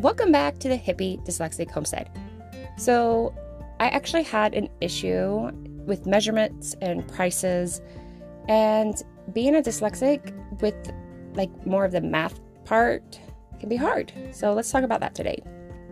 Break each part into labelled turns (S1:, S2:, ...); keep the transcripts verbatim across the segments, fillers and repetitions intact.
S1: Welcome back to the Hippie Dyslexic Homestead. So I actually had an issue with measurements and prices, and being a dyslexic with like more of the math part can be hard. So let's talk about that today.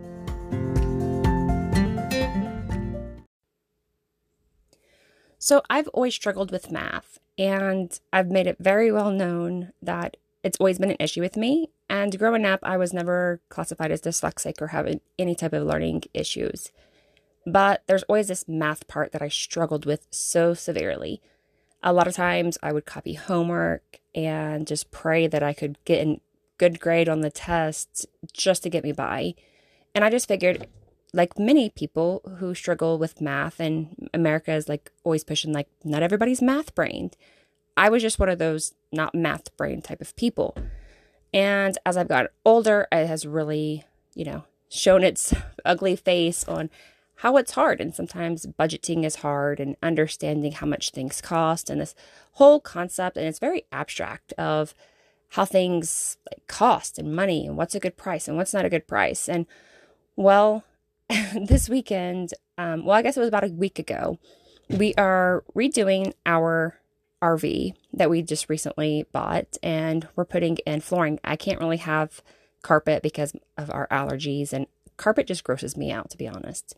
S1: So I've always struggled with math, and I've made it very well known that it's always been an issue with me. And growing up, I was never classified as dyslexic or having any type of learning issues. But there's always this math part that I struggled with so severely. A lot of times I would copy homework and just pray that I could get a good grade on the tests just to get me by. And I just figured, like many people who struggle with math, and America is like always pushing like not everybody's math brained. I was just one of those not math brain type of people. And as I've gotten older, it has really, you know, shown its ugly face on how it's hard. And sometimes budgeting is hard, and understanding how much things cost, and this whole concept. And it's very abstract of how things like cost and money, and what's a good price and what's not a good price. And well, this weekend, um, well, I guess it was about a week ago, we are redoing our R V that we just recently bought, and we're putting in flooring. I can't really have carpet because of our allergies, and carpet just grosses me out, to be honest.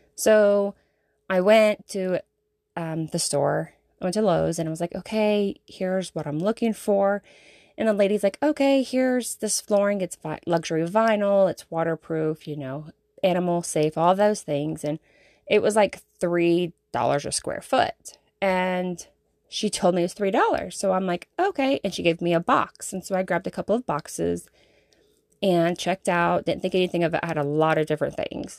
S1: So I went to um, the store, I went to Lowe's, and I was like, okay, here's what I'm looking for. And the lady's like, okay, here's this flooring. It's vi- luxury vinyl, it's waterproof, you know, animal safe, all those things. And it was like three dollars a square foot. And she told me it was three dollars. So I'm like, okay. And she gave me a box. And so I grabbed a couple of boxes and checked out. Didn't think anything of it. I had a lot of different things.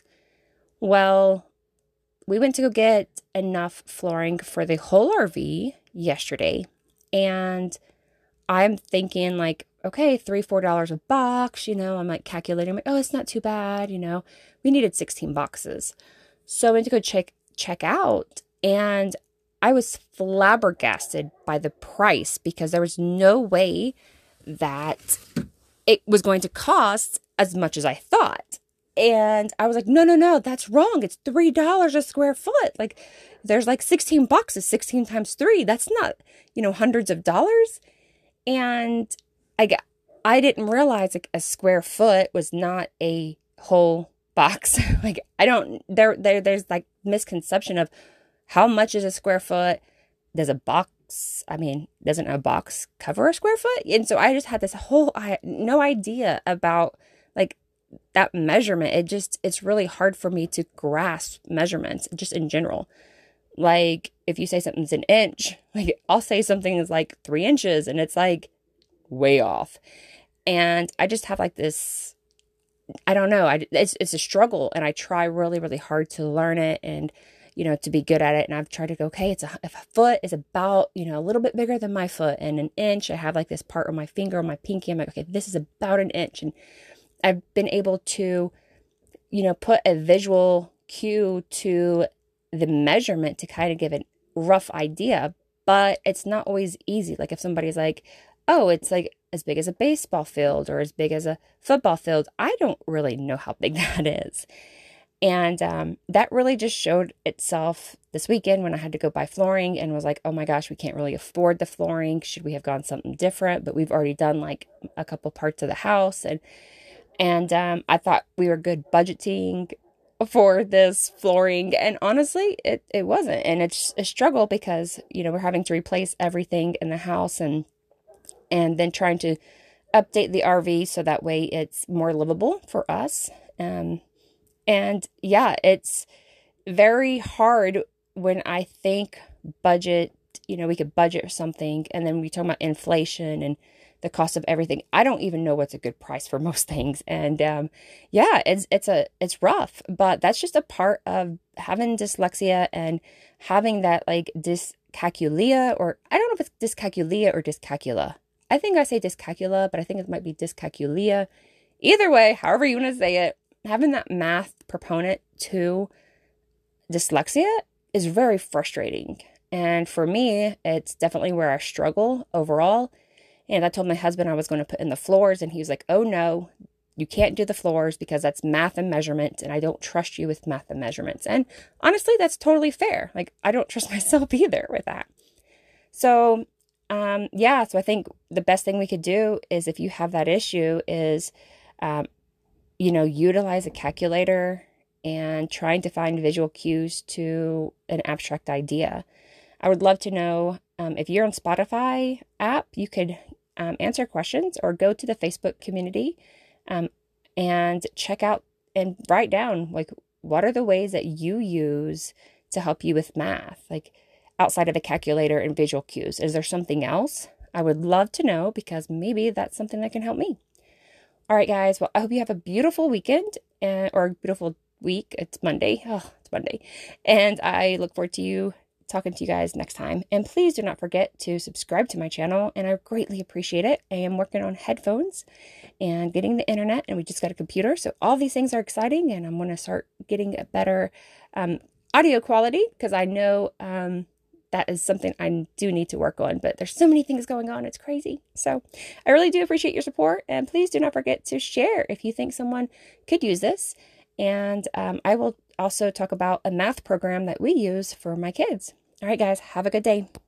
S1: Well, we went to go get enough flooring for the whole R V yesterday. And I'm thinking like, okay, three, four dollars a box. You know, I'm like calculating. I'm like, oh, it's not too bad. You know, we needed sixteen boxes. So I went to go check, check out. And I was flabbergasted by the price, because there was no way that it was going to cost as much as I thought. And I was like, no, no, no, that's wrong. It's three dollars a square foot. Like, there's like sixteen boxes, sixteen times three. That's not, you know, hundreds of dollars. And I got, I didn't realize like a square foot was not a whole box. Like, I don't, there, there, there's like misconception of how much is a square foot? Does a box, I mean, doesn't a box cover a square foot? And so I just had this whole, I had no idea about like that measurement. It just, it's really hard for me to grasp measurements just in general. Like if you say something's an inch, like I'll say something is like three inches and it's like way off. And I just have like this, I don't know, I, it's, it's a struggle, and I try really, really hard to learn it and, you know, to be good at it. And I've tried to go, okay, it's a, if a foot is about, you know, a little bit bigger than my foot, and an inch, I have like this part on my finger, on my pinky. I'm like, okay, this is about an inch. And I've been able to, you know, put a visual cue to the measurement to kind of give a rough idea, but it's not always easy. Like if somebody's like, oh, it's like as big as a baseball field or as big as a football field, I don't really know how big that is. And um, that really just showed itself this weekend when I had to go buy flooring, and was like, oh my gosh, we can't really afford the flooring. Should we have gone something different? But we've already done like a couple parts of the house. And and um, I thought we were good budgeting for this flooring. And honestly, it, it wasn't. And it's a struggle because, you know, we're having to replace everything in the house, and and then trying to update the R V so that way it's more livable for us. Um And yeah, it's very hard when I think budget, you know, we could budget something, and then we talk about inflation and the cost of everything. I don't even know what's a good price for most things. And um, yeah, it's, it's a, it's rough, but that's just a part of having dyslexia and having that like dyscalculia, or I don't know if it's dyscalculia or dyscalculia. I think I say dyscalculia, but I think it might be dyscalculia. Either way, however you want to say it, having that math proponent to dyslexia is very frustrating. And for me, it's definitely where I struggle overall. And I told my husband I was going to put in the floors, and he was like, oh no, you can't do the floors because that's math and measurement, and I don't trust you with math and measurements. And honestly, that's totally fair. Like, I don't trust myself either with that. So, um, yeah, so I think the best thing we could do is, if you have that issue, is, um, you know, utilize a calculator and trying to find visual cues to an abstract idea. I would love to know, um, if you're on Spotify app, you could um, answer questions or go to the Facebook community um, and check out and write down, like, what are the ways that you use to help you with math? Like, outside of a calculator and visual cues, is there something else? I would love to know, because maybe that's something that can help me. All right, guys. Well, I hope you have a beautiful weekend uh, or a beautiful week. It's Monday. Oh, it's Monday. And I look forward to you talking to you guys next time. And please do not forget to subscribe to my channel, and I greatly appreciate it. I am working on headphones and getting the internet, and we just got a computer. So all these things are exciting, and I'm going to start getting a better um, audio quality, because I know um, that is something I do need to work on. But there's so many things going on. It's crazy. So I really do appreciate your support, and please do not forget to share if you think someone could use this. And um, I will also talk about a math program that we use for my kids. All right, guys, have a good day.